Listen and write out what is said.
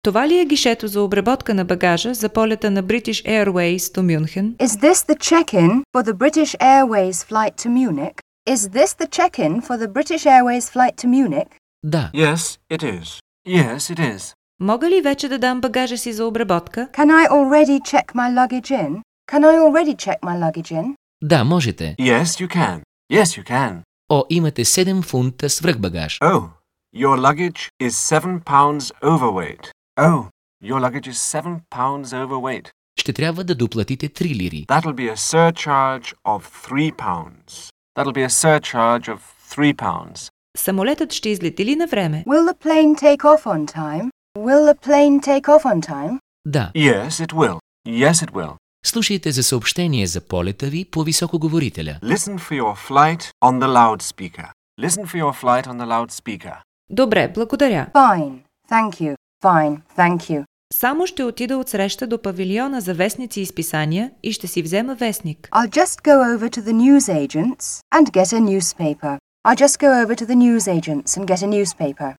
Това ли е гишето за обработка на багажа за полета на British Airways до Мюнхен? Is this the check-in for the British Airways flight to Munich? Is this the check-in for the British Airways flight to Munich? Да. Yes, it is. Yes, it is. Мога ли вече да дам багажа си за обработка? Can I already check my luggage in? Can I already check my luggage in? Да, можете. Yes, you can. Yes, you can. О, имате 7 фунта свръхбагаж. Oh, your luggage is 7 pounds overweight. Oh, your luggage is 7 pounds overweight. Ще трябва да доплатите 3 лири. That'll be a surcharge of 3 pounds. That'll be a surcharge of 3 pounds. Самолетът ще излети ли на време? Will the plane take off on time? Will the plane take off on time? Да. Yes, it will. Yes, it will. Слушайте за съобщение за полета ви по високоговорителя. Listen for your flight on the loudspeaker. Listen for your flight on the loudspeaker. Добре, благодаря. Fine, thank you. Fine, thank you. Само ще отида от среща до павилиона за вестници и списания и ще си взема вестник. I'll just go over to the newsagents and get a newspaper. I'll just go over to the newsagents and get a newspaper.